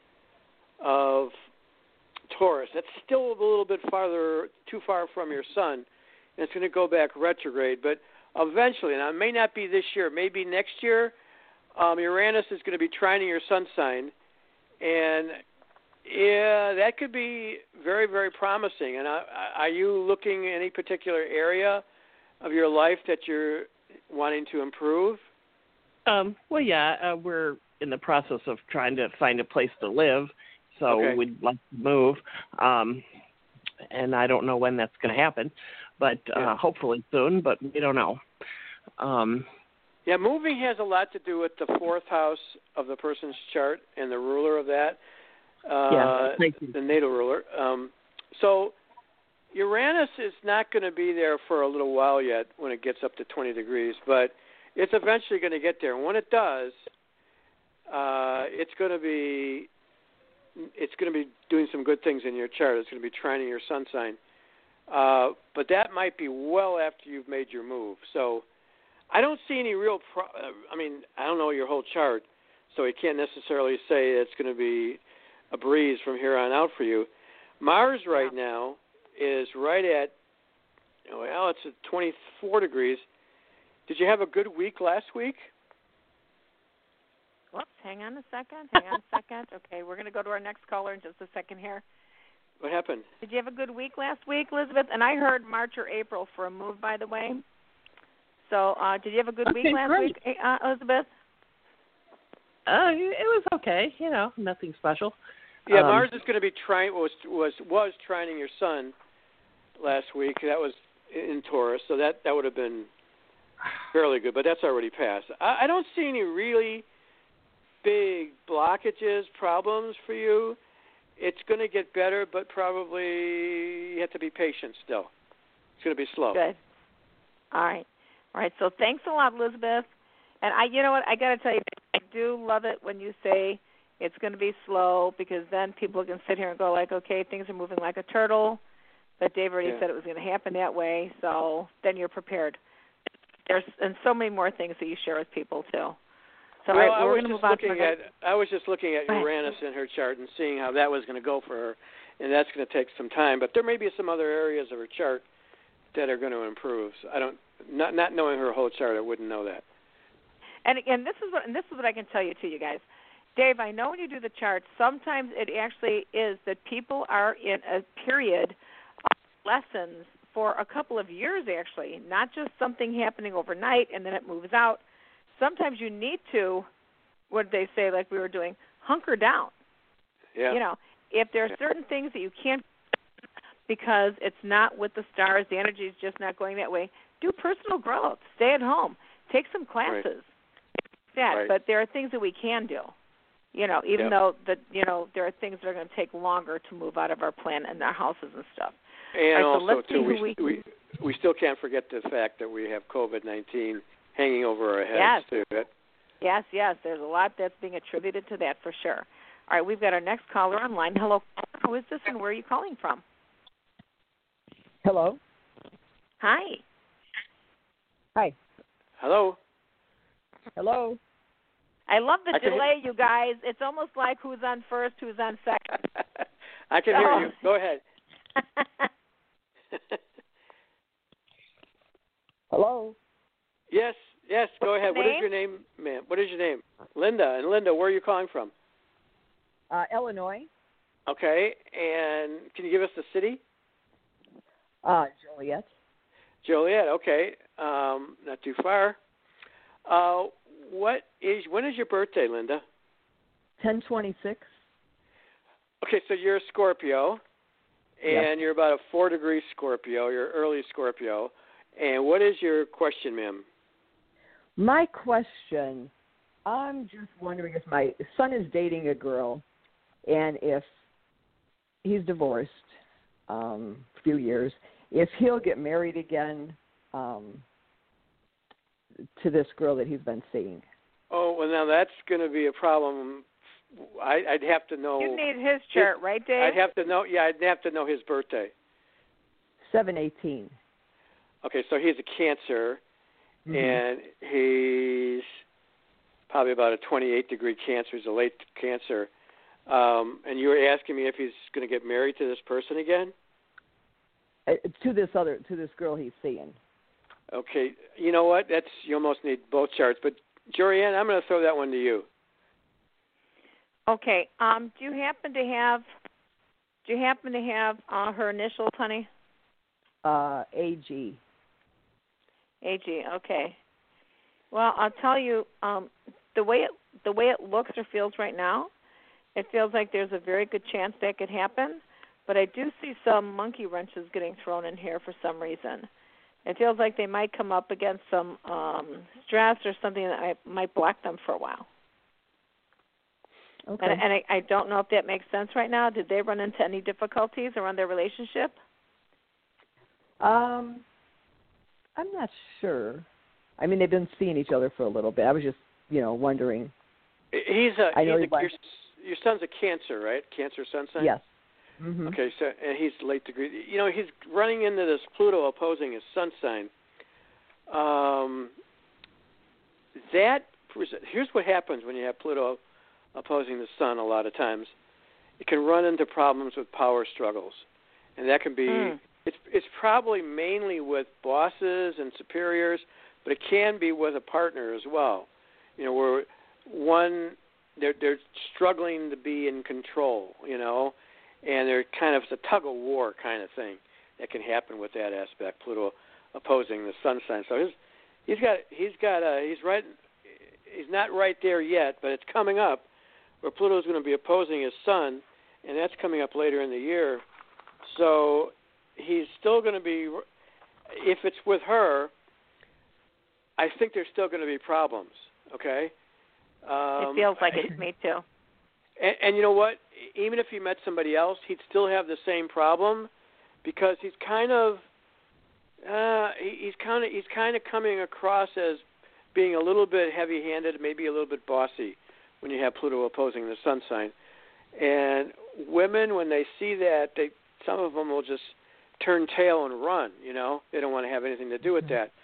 of Taurus. That's still a little bit farther, too far from your sun, and it's going to go back retrograde. But eventually, now it may not be this year, maybe next year, um, Uranus is going to be trining your sun sign, and yeah, that could be very, very promising. And uh, are you looking in any particular area of your life that you're wanting to improve? Um, well, yeah, uh, we're in the process of trying to find a place to live, so Okay. we'd like to move. Um, and I don't know when that's going to happen, but uh, Yeah. hopefully soon, but we don't know. Um, Yeah, moving has a lot to do with the fourth house of the person's chart and the ruler of that, uh, Yeah, thank you. the natal ruler. Um, so Uranus is not going to be there for a little while yet when it gets up to twenty degrees, but it's eventually going to get there. And when it does, uh, it's going to be it's going to be doing some good things in your chart. It's going to be trining your sun sign. Uh, but that might be well after you've made your move. So I don't see any real pro- I mean, I don't know your whole chart, so you can't necessarily say it's going to be a breeze from here on out for you. Mars right Yeah. now is right at, well, it's at twenty-four degrees. Did you have a good week last week? Whoops, hang on a second. Hang on a second. Okay, we're going to go to our next caller in just a second here. What happened? Did you have a good week last week, Elizabeth? And I heard March or April for a move, by the way. So uh, did you have a good Okay, week last great. week, eh, uh, Elizabeth? uh, it was okay, you know, nothing special. Yeah, Um, Mars is going to be trying was was was trining your sun last week. That was in Taurus, so that that would have been fairly good. But that's already passed. I, I don't see any really big blockages, problems for you. It's going to get better, but probably you have to be patient still. It's going to be slow. Good. All right. All right. So thanks a lot, Elizabeth. And I, you know what, I got to tell you, I do love it when you say it's going to be slow, because then people can sit here and go like, okay, things are moving like a turtle. But Dave already Yeah. said it was going to happen that way, so then you're prepared. There's and so many more things that you share with people too. So well, all right, I we're was going to just move on to looking our at I was just looking at Go ahead. Uranus in her chart and seeing how that was going to go for her, and that's going to take some time. But there may be some other areas of her chart that are going to improve. So I don't, not not knowing her whole chart, I wouldn't know that. And again, this is what and this is what I can tell you too, you guys. Dave, I know when you do the charts, sometimes it actually is that people are in a period of lessons for a couple of years, actually, not just something happening overnight and then it moves out. Sometimes you need to, what they say, like we were doing, hunker down. Yeah. You know, if there are certain things that you can't because it's not with the stars, the energy is just not going that way, do personal growth. Stay at home. Take some classes. Right. That, Right. But there are things that we can do. You know, even Yep. though the you know there are things that are going to take longer to move out of our plan and our houses and stuff. And All right, so also, let's see too, who we, we, we we still can't forget the fact that we have COVID nineteen hanging over our heads, Yes. too. That, yes, yes, there's a lot that's being attributed to that for sure. All right, we've got our next caller online. Hello, who is this and where are you calling from? Hello. Hi. Hi. Hello. Hello. I love the I can delay, you guys. It's almost like who's on first, who's on second. I can hear you. Go ahead. Hello. Yes, yes, go ahead. What is Name? your name, ma'am? What is your name? Linda. And Linda, where are you calling from? Uh, Illinois. Okay, and can you give us the city? Uh, Joliet. Joliet, okay. Um, not too far. Uh, what is, when is your birthday, Linda? ten twenty-six. Okay, so you're a Scorpio, and Yes. you're about a four degree Scorpio. You're early Scorpio. And what is your question, ma'am? My question, I'm just wondering if my son is dating a girl, and if he's divorced um, a few years, if he'll get married again um, to this girl that he's been seeing. Oh, well, now that's going to be a problem. I, I'd have to know. You need his chart, right, Dave? I'd have to know. Yeah, I'd have to know his birthday. seven eighteen. Okay, so he's a Cancer, Mm-hmm. and he's probably about a twenty-eight degree Cancer. He's a late Cancer. Um, and you were asking me if he's going to get married to this person again? Uh, to this other, to this girl he's seeing. Okay, you know what? That's you almost need both charts. But Jorianne, I'm going to throw that one to you. Okay. Um, do you happen to have do you happen to have uh, her initials, honey? Uh, A G. A G. Okay. Well, I'll tell you, um, the way it the way it looks or feels right now, it feels like there's a very good chance that could happen. But I do see some monkey wrenches getting thrown in here for some reason. It feels like they might come up against some um, stress or something that I, might block them for a while. Okay. And, and I, I don't know if that makes sense right now. Did they run into any difficulties around their relationship? Um, I'm not sure. I mean, they've been seeing each other for a little bit. I was just, you know, wondering. He's a. I know he's he a your, your son's a Cancer, right? Cancer sun sign. Yes. Mm-hmm. Okay, so and he's late degree. You know, he's running into this Pluto opposing his sun sign. Um, that here's what happens when you have Pluto opposing the sun. A lot of times, it can run into problems with power struggles, and that can be. Mm. It's it's probably mainly with bosses and superiors, but it can be with a partner as well. You know, where one they're they're struggling to be in control. You know. And they're kind of it's a tug of war kind of thing that can happen with that aspect, Pluto opposing the sun sign. So he's he's got he's got a, he's right he's not right there yet, but it's coming up where Pluto's going to be opposing his sun, and that's coming up later in the year. So he's still going to be, if it's with her, I think there's still going to be problems. Okay. Um, it feels like it to me too. And, and you know what? Even if he met somebody else, he'd still have the same problem because he's kind of uh, he, he's kind of he's kind of coming across as being a little bit heavy-handed, maybe a little bit bossy when you have Pluto opposing the sun sign. And women, when they see that, they some of them will just turn tail and run. You know, they don't want to have anything to do with that.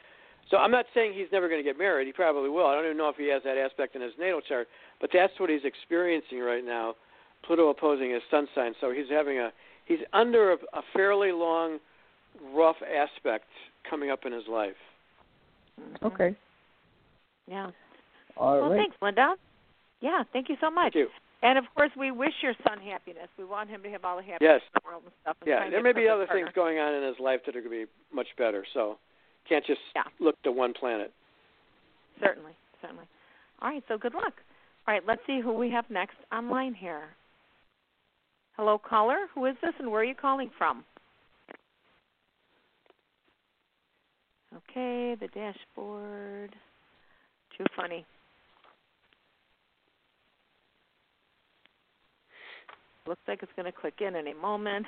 So I'm not saying he's never going to get married. He probably will. I don't even know if he has that aspect in his natal chart, but that's what he's experiencing right now. Pluto opposing his sun sign, so he's having a he's under a, a fairly long, rough aspect coming up in his life. Mm-hmm. Okay. Yeah. All well, right. thanks, Linda. Yeah, thank you so much. Thank you. And of course, we wish your son happiness. We want him to have all the happiness Yes. in the world and stuff. And Yeah, there may be other things going on in his life that are going to be much better. So, can't just yeah. look to one planet. Certainly, certainly. All right, so good luck. All right, let's see who we have next online here. Hello, caller. Who is this, and where are you calling from? Okay, the dashboard. Too funny. Looks like it's going to click in any moment.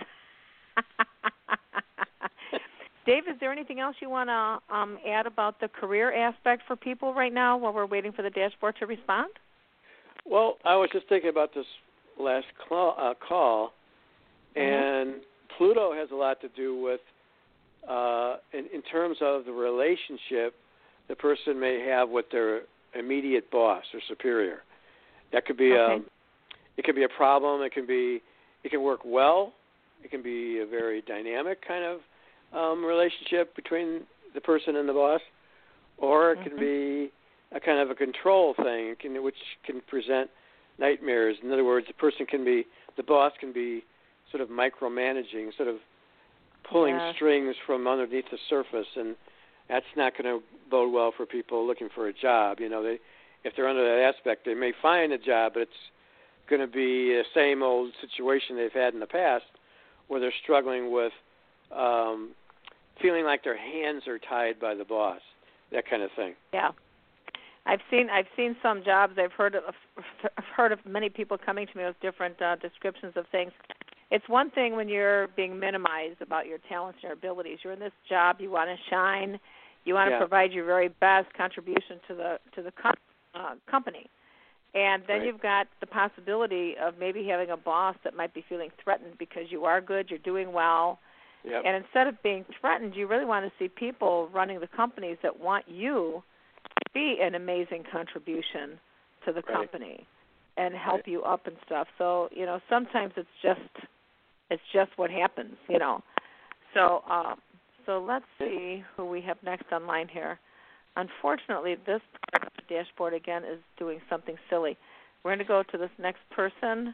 Dave, is there anything else you want to um, add about the career aspect for people right now while we're waiting for the dashboard to respond? Well, I was just thinking about this last call, uh, call and mm-hmm. Pluto has a lot to do with, uh, in, in terms of the relationship the person may have with their immediate boss or superior. That could be okay. a, it could be a problem. It can be, it can work well. It can be a very dynamic kind of um, relationship between the person and the boss, or it mm-hmm. can be a kind of a control thing, can, which can present nightmares. In other words, the person can be, the boss can be sort of micromanaging, sort of pulling yes. strings from underneath the surface, and that's not going to bode well for people looking for a job. You know, they, if they're under that aspect, they may find a job, but it's going to be the same old situation they've had in the past, where they're struggling with um, feeling like their hands are tied by the boss, that kind of thing. Yeah. I've seen I've seen some jobs. I've heard of I've heard of many people coming to me with different uh, descriptions of things. It's one thing when you're being minimized about your talents and your abilities. You're in this job, you want to shine, you want to yeah. provide your very best contribution to the to the com- uh, company, and then right. you've got the possibility of maybe having a boss that might be feeling threatened because you are good, you're doing well, yep. and instead of being threatened, you really want to see people running the companies that want you be an amazing contribution to the right. company and help right. you up and stuff. So, you know, sometimes it's just it's just what happens, you know. So um, so let's see who we have next online here. Unfortunately, this part of the dashboard, again, is doing something silly. We're going to go to this next person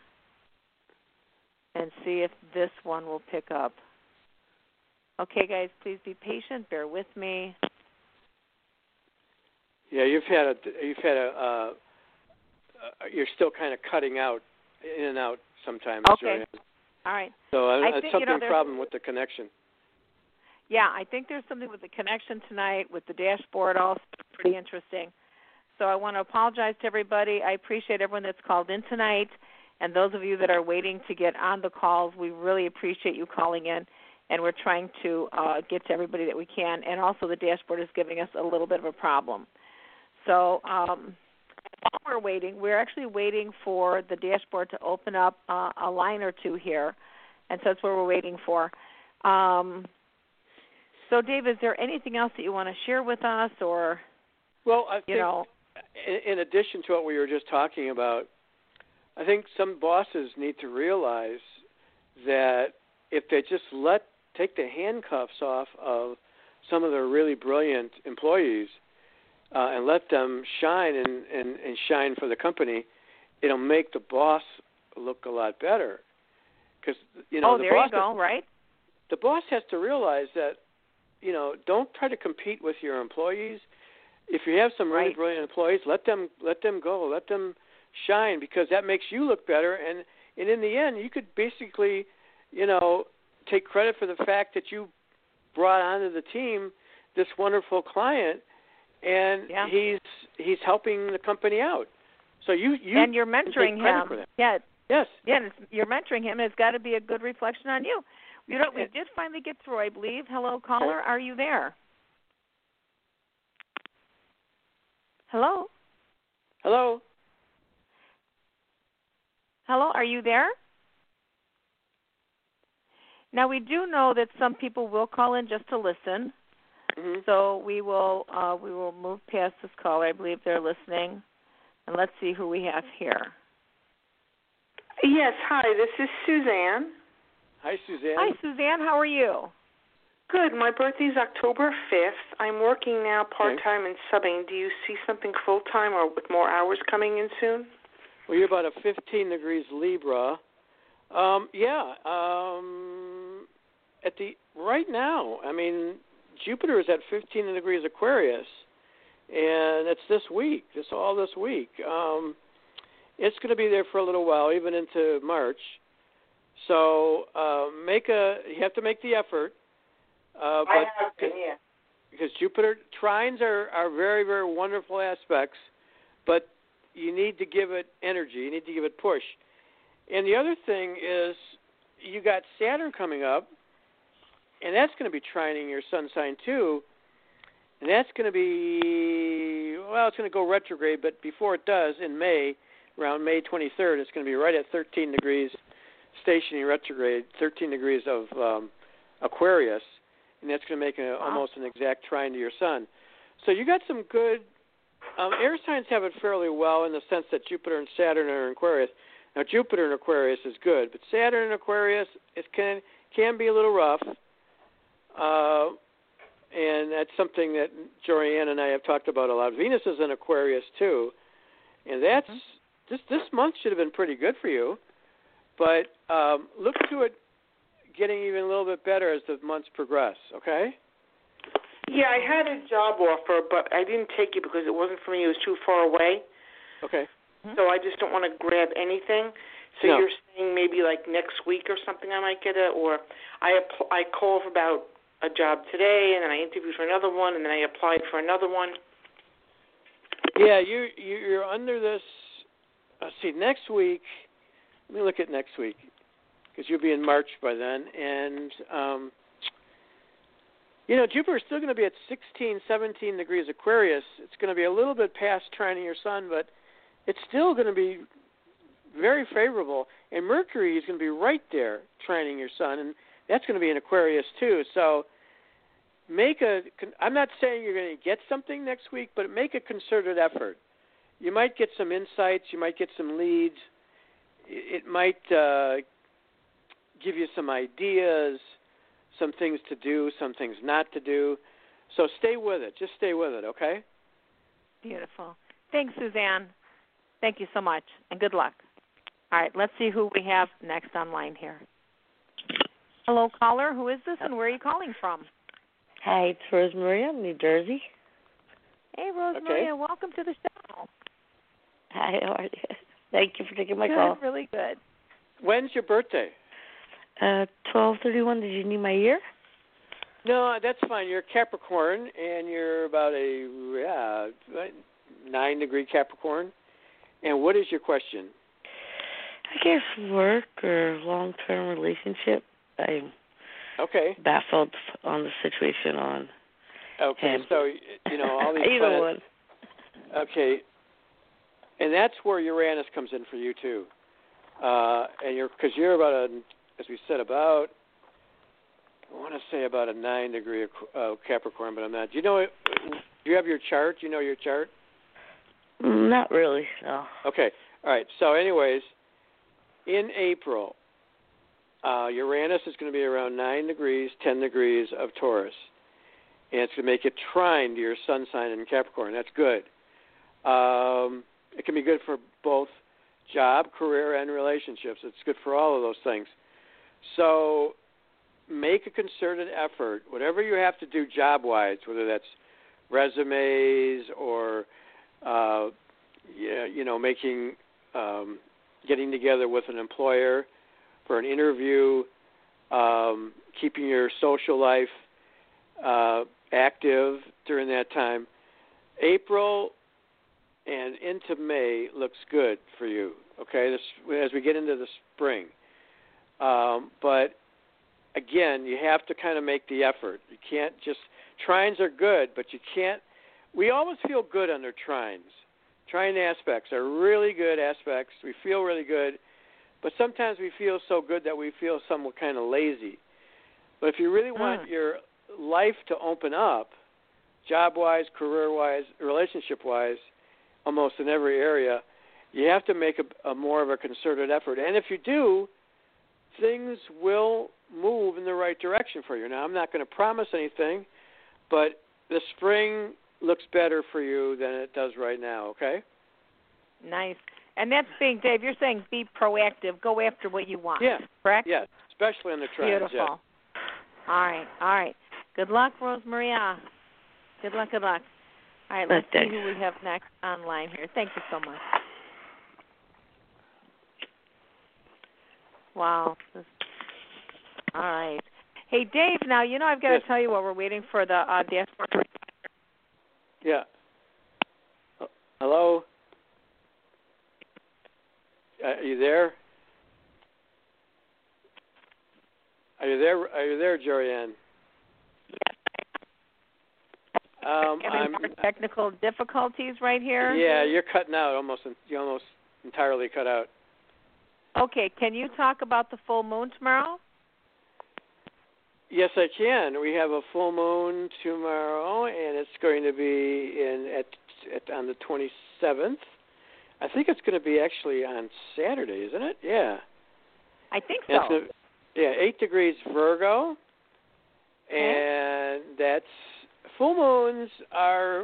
and see if this one will pick up. Okay, guys, please be patient. Bear with me. Yeah, you've had a you've had a uh, uh, you're still kind of cutting out in and out sometimes. Okay. Joanne. All right. So uh, I it's think, something you know, problem with the connection. Yeah, I think there's something with the connection tonight, with the dashboard also pretty interesting. So I want to apologize to everybody. I appreciate everyone that's called in tonight, and those of you that are waiting to get on the calls, we really appreciate you calling in, and we're trying to uh, get to everybody that we can. And also the dashboard is giving us a little bit of a problem. So um, while we're waiting, we're actually waiting for the dashboard to open up uh, a line or two here, and so that's what we're waiting for. Um, so, Dave, is there anything else that you want to share with us, or, well, I you think know, in, in addition to what we were just talking about, I think some bosses need to realize that if they just let take the handcuffs off of some of their really brilliant employees, Uh, and let them shine and, and, and shine for the company, it'll make the boss look a lot better. Because, you know, oh, the there boss you go, has, right? The boss has to realize that, you know, don't try to compete with your employees. If you have some really right. brilliant employees, let them let them go, let them shine, because that makes you look better. And, and in the end, you could basically, you know, take credit for the fact that you brought onto the team this wonderful client, and yeah. he's he's helping the company out. So you you and you're mentoring him. For that. Yeah. Yes. Yeah, it's, you're mentoring him, and it's got to be a good reflection on you. You know, we did finally get through, I believe. Hello, caller. Are you there? Hello. Hello. Hello. Are you there? Now, we do know that some people will call in just to listen. Mm-hmm. So we will uh, we will move past this caller. I believe they're listening, and let's see who we have here. Yes, hi. This is Suzanne. Hi, Suzanne. Hi, Suzanne. How are you? Good. My birthday's October fifth. I'm working now part-time and subbing. Do you see something full-time or with more hours coming in soon? Well, you're about a fifteen degrees Libra. Um, yeah. Um, at the right now, I mean, Jupiter is at fifteen degrees Aquarius, and it's this week. It's all this week. Um, it's going to be there for a little while, even into March. So uh, make a. You have to make the effort. Uh, but I have been, yeah. Because Jupiter trines are, are very, very wonderful aspects, but you need to give it energy. You need to give it push. And the other thing is you got Saturn coming up, and that's going to be trining your sun sign too. And that's going to be, well, it's going to go retrograde, but before it does, in May, around May twenty-third, it's going to be right at thirteen degrees stationary retrograde, thirteen degrees of um, Aquarius, and that's going to make a, wow. almost an exact trine to your sun. So you got some good, um, air signs have it fairly well in the sense that Jupiter and Saturn are in Aquarius. Now, Jupiter in Aquarius is good, but Saturn in Aquarius it can, can be a little rough. Uh, and that's something that Jorianne and I have talked about a lot. Venus is in Aquarius too, and that's mm-hmm. this this month should have been pretty good for you. But um, look to it getting even a little bit better as the months progress. Okay? Yeah, I had a job offer, but I didn't take it because it wasn't for me. It was too far away. Okay. Mm-hmm. So I just don't want to grab anything. So no. You're saying maybe like next week or something I might get it, or I app- I called about a job today, and then I interviewed for another one, and then I applied for another one. Yeah, you, you you're under this. Let's see, next week. Let me look at next week, because you'll be in March by then, and um, you know Jupiter's still going to be at sixteen, seventeen degrees Aquarius. It's going to be a little bit past trining your sun, but it's still going to be very favorable. And Mercury is going to be right there trining your sun, and that's going to be in Aquarius too. So make a, I'm not saying you're going to get something next week, but make a concerted effort. You might get some insights. You might get some leads. It might uh, give you some ideas, some things to do, some things not to do. So stay with it. Just stay with it, okay? Beautiful. Thanks, Suzanne. Thank you so much, and good luck. All right, let's see who we have next online here. Hello, caller. Who is this, and where are you calling from? Hi, it's Rosemaria, New Jersey. Hey, Rosemaria. Okay. Welcome to the show. Hi, how are you? Thank you for taking my good, call. Really good. When's your birthday? Uh, twelve thirty-one. Did you need my year? No, that's fine. You're a Capricorn, and you're about a yeah nine degree Capricorn. And what is your question? I guess work or long-term relationship. I'm okay. baffled on the situation on. Okay, him. so you know all these Either planets. One. Okay, and that's where Uranus comes in for you too, uh, and you're because you're about a, as we said, about I want to say about a nine degree uh, Capricorn, but I'm not. Do you know? Do you have your chart? Do you know your chart? Not really. No. Okay. All right. So, anyways. In April, uh, Uranus is going to be around nine degrees, ten degrees of Taurus. And it's going to make it trine to your sun sign in Capricorn. That's good. Um, it can be good for both job, career, and relationships. It's good for all of those things. So make a concerted effort, whatever you have to do job-wise, whether that's resumes or, uh, you know, making... Um, getting together with an employer for an interview, um, keeping your social life uh, active during that time. April and into May looks good for you, okay, this, as we get into the spring. Um, but, again, you have to kind of make the effort. You can't just – trines are good, but you can't – we always feel good under trines. Trine aspects are really good aspects. We feel really good, but sometimes we feel so good that we feel somewhat kind of lazy. But if you really want mm. your life to open up, job-wise, career-wise, relationship-wise, almost in every area, you have to make a, a more of a concerted effort. And if you do, things will move in the right direction for you. Now, I'm not going to promise anything, but the spring looks better for you than it does right now, okay? Nice. And that's being, Dave, you're saying be proactive. Go after what you want, yeah. correct? Yes, especially in the trends. Beautiful. Yes. All right, all right. Good luck, Rosemaria. Good luck, good luck. All right, let's see who we have next online here. Thank you so much. Wow. All right. Hey, Dave, now, you know I've got yes. to tell you what, we're waiting for the uh, dashboard. Yeah. Hello? Uh, are you there? Are you there? Are you there, Jorianne? Yes. Um, Having I'm more technical difficulties right here. Yeah, you're cutting out almost. You almost entirely cut out. Okay, can you talk about the full moon tomorrow? Yes, I can. We have a full moon tomorrow, and it's going to be in at, at on the twenty-seventh. I think it's going to be actually on Saturday, isn't it? Yeah. I think And so. it's a, yeah, eight degrees Virgo, okay. and that's full moons are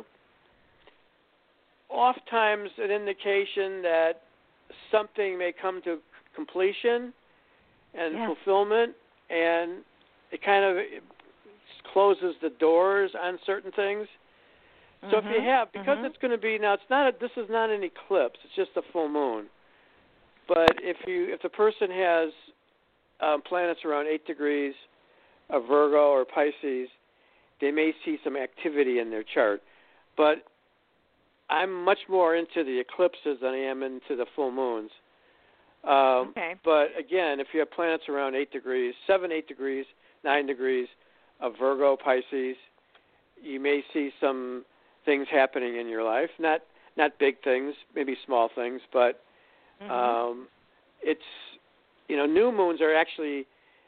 oftentimes an indication that something may come to completion and yes. fulfillment, and it kind of it closes the doors on certain things. So mm-hmm. if you have, because mm-hmm. it's going to be now, it's not a, this is not an eclipse; it's just a full moon. But if you if the person has um, planets around eight degrees of Virgo or Pisces, they may see some activity in their chart. But I'm much more into the eclipses than I am into the full moons. Um, okay. But again, if you have planets around eight degrees, seven, eight degrees, nine degrees of Virgo, Pisces, you may see some things happening in your life. Not not big things, maybe small things, but mm-hmm. um, it's, you know, new moons are actually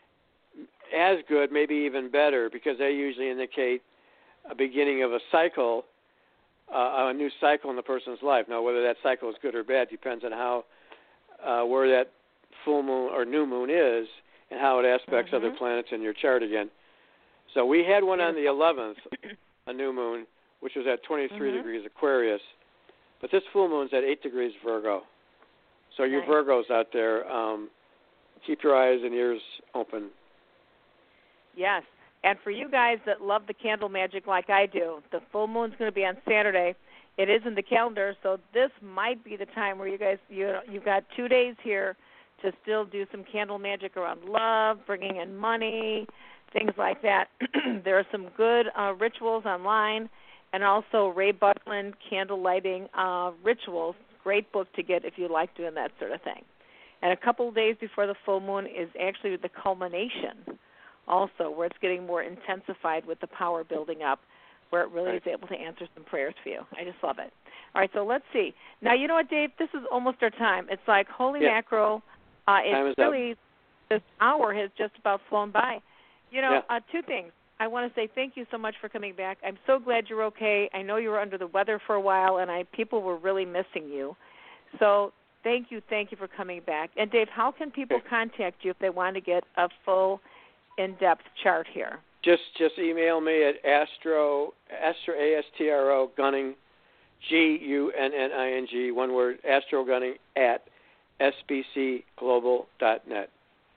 as good, maybe even better, because they usually indicate a beginning of a cycle, uh, a new cycle in the person's life. Now, whether that cycle is good or bad depends on how, uh, where that full moon or new moon is and how it aspects mm-hmm. other planets in your chart again. So we had one on the eleventh, a new moon, which was at twenty-three mm-hmm. degrees Aquarius. But this full moon's at eight degrees Virgo. So you nice. Virgos out there, um, keep your eyes and ears open. Yes. And for you guys that love the candle magic like I do, the full moon's going to be on Saturday. It is in the calendar, so this might be the time where you guys, you, you've got two days here to still do some candle magic around love, bringing in money, things like that. There are some good uh, rituals online, and also Ray Buckland candle lighting uh, rituals. Great book to get if you like doing that sort of thing. And a couple of days before the full moon is actually the culmination also, where it's getting more intensified with the power building up, where it really right. is able to answer some prayers for you. I just love it. All right, so let's see. Now, you know what, Dave? This is almost our time. It's like, holy yeah. mackerel. Uh, it's really, up. this hour has just about flown by. You know, yeah. uh, two things. I want to say thank you so much for coming back. I'm so glad you're okay. I know you were under the weather for a while, and I people were really missing you. So thank you, thank you for coming back. And, Dave, how can people contact you if they want to get a full, in-depth chart here? Just just email me at astro, astro, A S T R O, Gunning, G U N N I N G, one word, Astro Gunning, at S B C global dot net.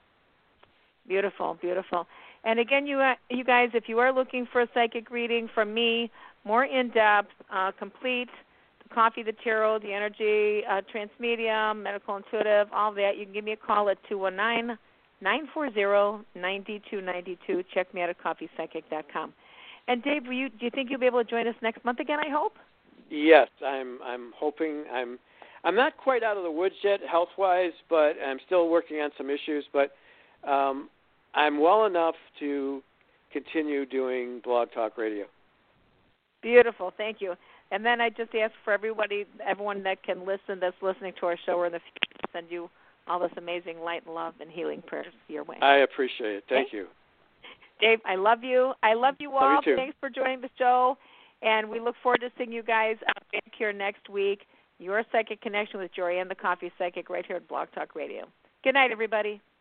Beautiful, beautiful. And again, you uh, you guys, if you are looking for a psychic reading from me, more in-depth, uh, complete, the coffee, the tarot, the energy, uh, transmedium, medical intuitive, all that, you can give me a call at two one nine, nine four zero, nine two nine two. Check me out at coffee psychic dot com. And Dave, will you, do you think you'll be able to join us next month again, I hope? Yes, I'm I'm hoping. I'm I'm not quite out of the woods yet health-wise, but I'm still working on some issues, but um, I'm well enough to continue doing Blog Talk Radio. Beautiful, thank you. And then I just ask for everybody, everyone that can listen, that's listening to our show or in the future, to send you all this amazing light and love and healing prayers your way. I appreciate it. Thank okay? you. Dave, I love you. I love you all. Love you too. Thanks for joining the show. And we look forward to seeing you guys uh, back here next week. Your Psychic Connection with Jorianne the Coffee Psychic right here at Blog Talk Radio. Good night, everybody.